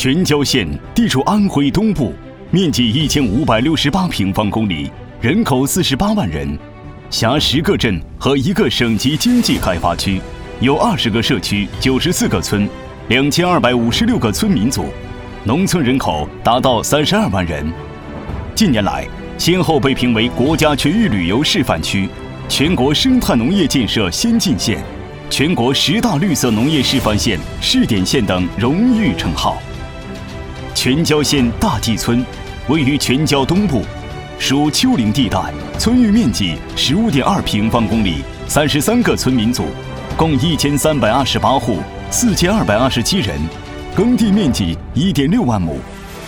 全椒县地处安徽东部，面积1568平方公里，人口48万人，辖10个镇和1个省级经济开发区，有20个社区、94个村，2256个村民组，农村人口达到32万人。近年来，先后被评为国家全域旅游示范区、全国生态农业建设先进县、全国10大绿色农业示范县、试点县等荣誉称号。全椒县大济村位于全椒东部，属丘陵地带，村域面积15.2平方公里，33个村民组，共1328户，4227人，耕地面积1.6万亩。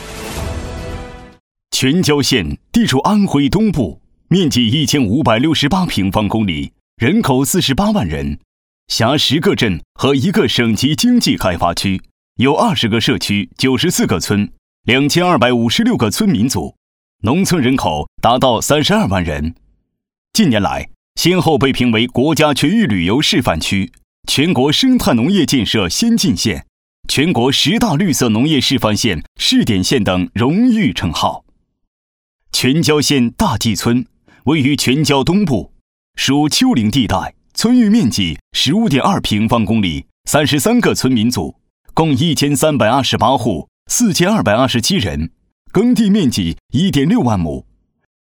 全椒县地处安徽东部，面积1568平方公里，人口48万人，辖10个镇和1个省级经济开发区，有20个社区、94个村，2256个村民组，农村人口达到32万人。近年来，先后被评为国家全域旅游示范区、全国生态农业建设先进县、全国10大绿色农业示范县、试点县等荣誉称号。全椒县大济村位于全椒东部，属丘陵地带，村域面积15.2平方公里，33个村民组，共1328户，4227人，耕地面积1.6万亩。